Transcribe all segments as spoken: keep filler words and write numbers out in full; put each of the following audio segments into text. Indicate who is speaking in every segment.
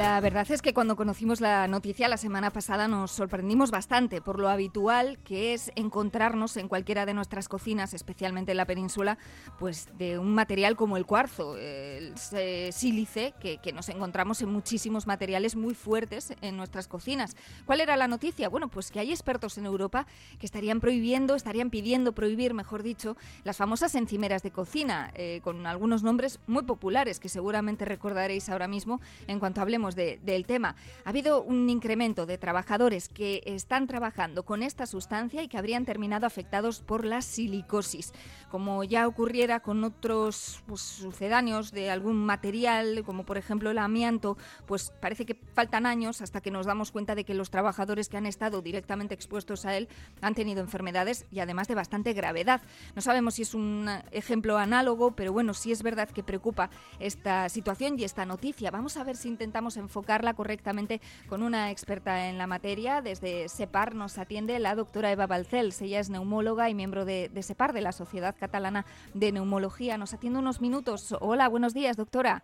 Speaker 1: La verdad es que cuando conocimos la noticia la semana pasada nos sorprendimos bastante por lo habitual que es encontrarnos en cualquiera de nuestras cocinas, especialmente en la península, pues de un material como el cuarzo, el sílice, que, que nos encontramos en muchísimos materiales muy fuertes en nuestras cocinas. ¿Cuál era la noticia? Bueno, pues que hay expertos en Europa que estarían prohibiendo, estarían pidiendo prohibir, mejor dicho, las famosas encimeras de cocina, eh, con algunos nombres muy populares que seguramente recordaréis ahora mismo en cuanto hablemos De, del tema. Ha habido un incremento de trabajadores que están trabajando con esta sustancia y que habrían terminado afectados por la silicosis. Como ya ocurriera con otros pues, sucedáneos de algún material, como por ejemplo el amianto, pues parece que faltan años hasta que nos damos cuenta de que los trabajadores que han estado directamente expuestos a él han tenido enfermedades y además de bastante gravedad. No sabemos si es un ejemplo análogo, pero bueno, sí es verdad que preocupa esta situación y esta noticia. Vamos a ver si intentamos enfocarla correctamente con una experta en la materia. Desde SEPAR nos atiende la doctora Eva Balcells. Ella es neumóloga y miembro de, de SEPAR, de la Sociedad Catalana de Neumología. Nos atiende unos minutos. Hola, buenos días, doctora.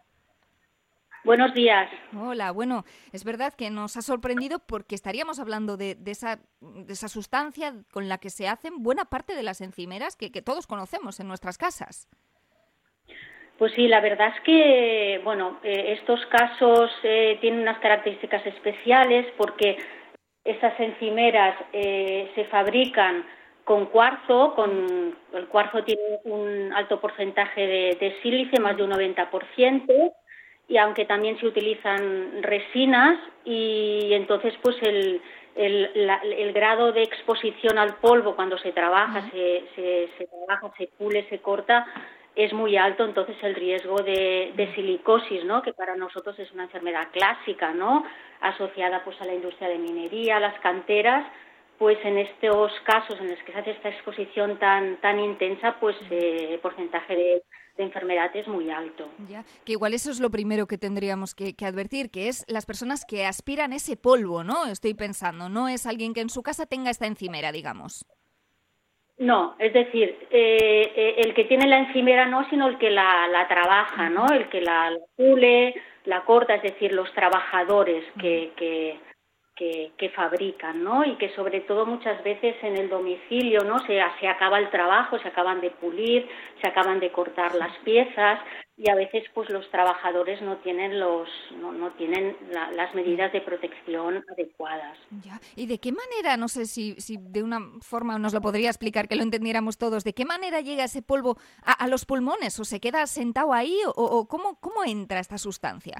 Speaker 2: Buenos días.
Speaker 1: Hola, bueno, es verdad que nos ha sorprendido porque estaríamos hablando de, de, esa, de esa sustancia con la que se hacen buena parte de las encimeras que, que todos conocemos en nuestras casas.
Speaker 2: Pues sí, la verdad es que, bueno, eh, estos casos eh, tienen unas características especiales porque esas encimeras eh, se fabrican con cuarzo, con el cuarzo tiene un alto porcentaje de, de sílice, más de un noventa por ciento, y aunque también se utilizan resinas, y entonces pues el, el, la, el grado de exposición al polvo cuando se trabaja, uh-huh. se, se, se trabaja, se pule, se corta, es muy alto, entonces el riesgo de, de silicosis, ¿no?, que para nosotros es una enfermedad clásica, ¿no?, asociada pues a la industria de minería, a las canteras, pues en estos casos en los que se hace esta exposición tan tan intensa, pues eh, el porcentaje de, de enfermedad es muy alto.
Speaker 1: Ya, que igual eso es lo primero que tendríamos que, que advertir, que es las personas que aspiran ese polvo, ¿no?, estoy pensando, no es alguien que en su casa tenga esta encimera, digamos.
Speaker 2: No, es decir, eh, eh, el que tiene la encimera no, sino el que la, la trabaja, ¿no? El que la, la pule, la corta, es decir, los trabajadores que, que, que, que fabrican, ¿no? Y que sobre todo muchas veces en el domicilio, ¿no?, se, se acaba el trabajo, se acaban de pulir, se acaban de cortar las piezas, y a veces pues los trabajadores no tienen los no, no tienen la, las medidas de protección adecuadas.
Speaker 1: Ya. ¿Y de qué manera, no sé si, si de una forma nos lo podría explicar, que lo entendiéramos todos, de qué manera llega ese polvo a, a los pulmones, o se queda sentado ahí, o, o cómo, cómo entra esta sustancia?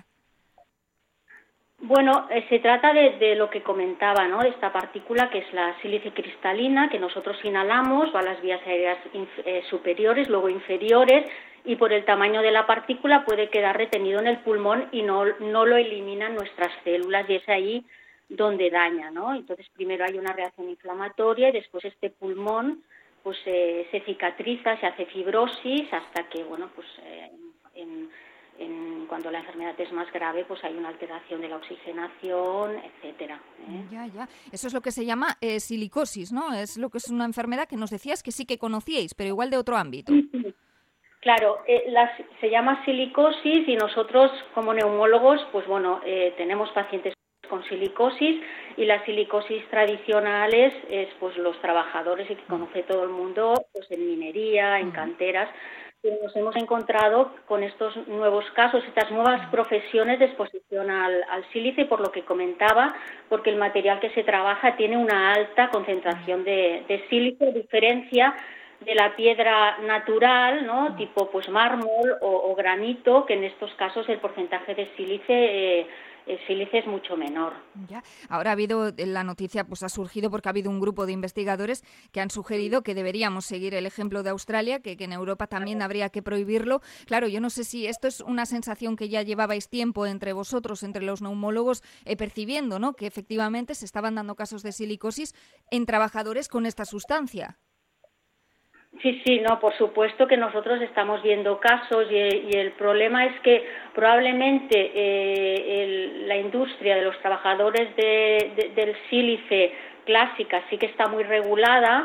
Speaker 2: Bueno, eh, se trata de, de lo que comentaba, ¿no?, de esta partícula que es la sílice cristalina, que nosotros inhalamos, va a las vías aéreas inf- eh, superiores, luego inferiores, y por el tamaño de la partícula puede quedar retenido en el pulmón y no, no lo eliminan nuestras células, y es ahí donde daña, ¿no? Entonces primero hay una reacción inflamatoria y después este pulmón pues eh, se cicatriza, se hace fibrosis hasta que, bueno, pues eh, en, en, cuando la enfermedad es más grave, pues hay una alteración de la oxigenación, etcétera, ¿eh?
Speaker 1: Ya, ya. Eso es lo que se llama eh, silicosis, ¿no? Es lo que es una enfermedad que nos decías que sí que conocíais, pero igual de otro ámbito.
Speaker 2: Claro, eh, la, se llama silicosis, y nosotros como neumólogos, pues bueno, eh, tenemos pacientes con silicosis, y la silicosis tradicional es, es pues los trabajadores, y que conoce todo el mundo, pues en minería, en canteras. Pero nos hemos encontrado con estos nuevos casos, estas nuevas profesiones de exposición al, al sílice, por lo que comentaba, porque el material que se trabaja tiene una alta concentración de, de sílice, a diferencia de la piedra natural, ¿no?, tipo pues mármol o, o granito, que en estos casos el porcentaje de sílice eh, el sílice es mucho menor.
Speaker 1: Ya. Ahora ha habido, la noticia pues ha surgido porque ha habido un grupo de investigadores que han sugerido que deberíamos seguir el ejemplo de Australia, que, que en Europa también habría que prohibirlo. Claro, yo no sé si esto es una sensación que ya llevabais tiempo entre vosotros, entre los neumólogos, eh, percibiendo, ¿no?, que efectivamente se estaban dando casos de silicosis en trabajadores con esta sustancia.
Speaker 2: Sí, sí, no, por supuesto que nosotros estamos viendo casos, y, y el problema es que probablemente eh, el, la industria de los trabajadores de, de, del sílice clásica sí que está muy regulada,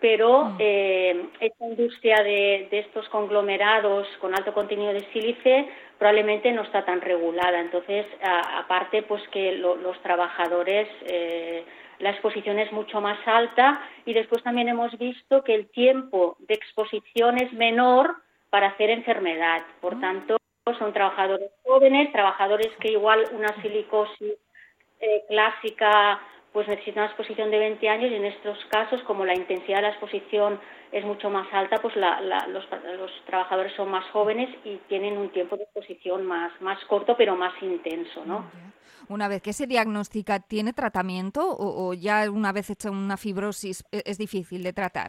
Speaker 2: pero eh, esta industria de, de estos conglomerados con alto contenido de sílice probablemente no está tan regulada. Entonces, a, aparte, pues que lo, los trabajadores, eh, la exposición es mucho más alta, y después también hemos visto que el tiempo de exposición es menor para hacer enfermedad. Por tanto, son trabajadores jóvenes, trabajadores que igual una silicosis eh, clásica pues necesita una exposición de veinte años, y en estos casos, como la intensidad de la exposición es mucho más alta, pues la, la, los, los trabajadores son más jóvenes y tienen un tiempo de exposición más, más corto, pero más intenso, ¿no?
Speaker 1: Una vez que se diagnostica, ¿tiene tratamiento o, o ya una vez hecha una fibrosis es, es difícil de tratar?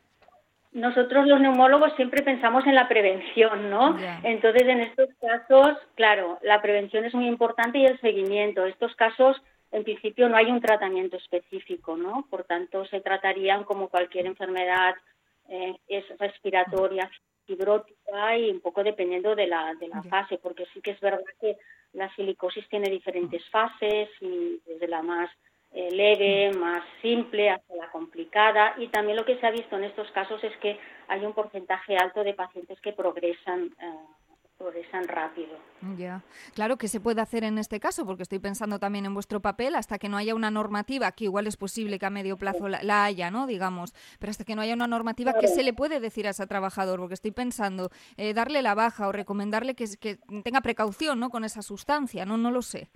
Speaker 2: Nosotros los neumólogos siempre pensamos en la prevención, ¿no? Yeah. Entonces, en estos casos, claro, la prevención es muy importante y el seguimiento. Estos casos, en principio, no hay un tratamiento específico, ¿no? Por tanto, se tratarían como cualquier enfermedad eh, es respiratoria, fibrótica, y un poco dependiendo de la, de la yeah. fase, porque sí que es verdad que la silicosis tiene diferentes fases, y desde la más eh, leve, más simple, hasta la complicada, y también lo que se ha visto en estos casos es que hay un porcentaje alto de pacientes que progresan eh, progresan rápido.
Speaker 1: Ya, claro, ¿qué se puede hacer en este caso? Porque estoy pensando también en vuestro papel, hasta que no haya una normativa, que igual es posible que a medio plazo la, la haya, ¿no? Digamos, pero hasta que no haya una normativa, claro. ¿Qué se le puede decir a ese trabajador? Porque estoy pensando, eh, darle la baja o recomendarle que, que tenga precaución, ¿no? Con esa sustancia, ¿no? No lo sé.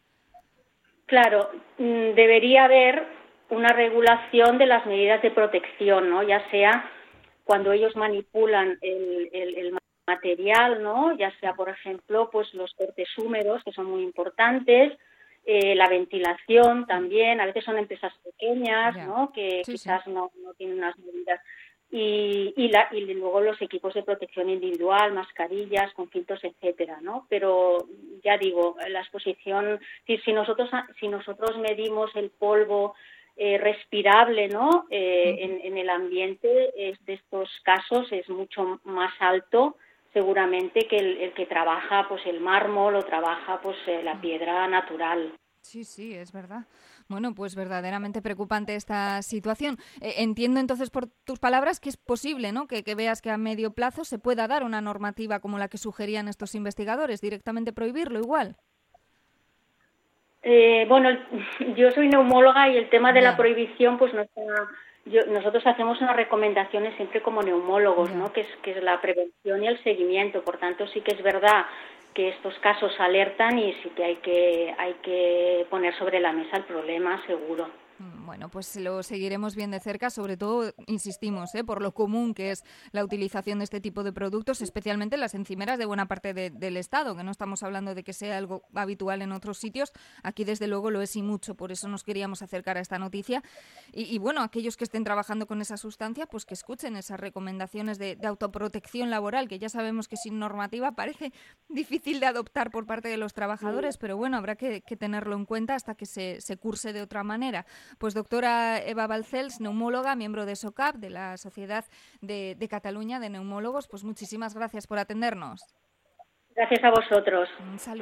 Speaker 2: Claro, debería haber una regulación de las medidas de protección, ¿no? Ya sea cuando ellos manipulan el, el, el material, ¿no? Ya sea, por ejemplo, pues los cortes húmedos, que son muy importantes, eh, la ventilación también. A veces son empresas pequeñas, yeah. ¿no? Que sí, quizás sí. No, no tienen unas medidas. Y, y, la, y luego los equipos de protección individual, mascarillas, con filtros, etcétera, ¿no? Pero ya digo, la exposición, si, si nosotros si nosotros medimos el polvo eh, respirable, ¿no? Eh, uh-huh. en, en el ambiente es, de estos casos es mucho más alto, seguramente, que el, el que trabaja pues el mármol o trabaja pues eh, la piedra natural.
Speaker 1: Sí, sí, es verdad. Bueno, pues verdaderamente preocupante esta situación. Eh, entiendo entonces por tus palabras que es posible, ¿no? Que, que veas que a medio plazo se pueda dar una normativa como la que sugerían estos investigadores, directamente prohibirlo igual.
Speaker 2: Eh, bueno, yo soy neumóloga y el tema de yeah. la prohibición, pues no está... Yo, nosotros hacemos unas recomendaciones siempre como neumólogos, yeah. ¿no? Que es, que es la prevención y el seguimiento. Por tanto, sí que es verdad que estos casos alertan y sí que hay que hay que poner sobre la mesa el problema, seguro.
Speaker 1: Bueno, pues lo seguiremos bien de cerca, sobre todo, insistimos, ¿eh? Por lo común que es la utilización de este tipo de productos, especialmente las encimeras de buena parte de, del Estado, que no estamos hablando de que sea algo habitual en otros sitios, aquí desde luego lo es y mucho, por eso nos queríamos acercar a esta noticia. Y, y bueno, aquellos que estén trabajando con esa sustancia, pues que escuchen esas recomendaciones de, de autoprotección laboral, que ya sabemos que sin normativa parece difícil de adoptar por parte de los trabajadores, pero bueno, habrá que, que tenerlo en cuenta hasta que se, se curse de otra manera. Pues doctora Eva Balcells, neumóloga, miembro de SOCAP, de la Sociedad de, de Cataluña de Neumólogos, pues muchísimas gracias por atendernos.
Speaker 2: Gracias a vosotros.
Speaker 1: Un saludo.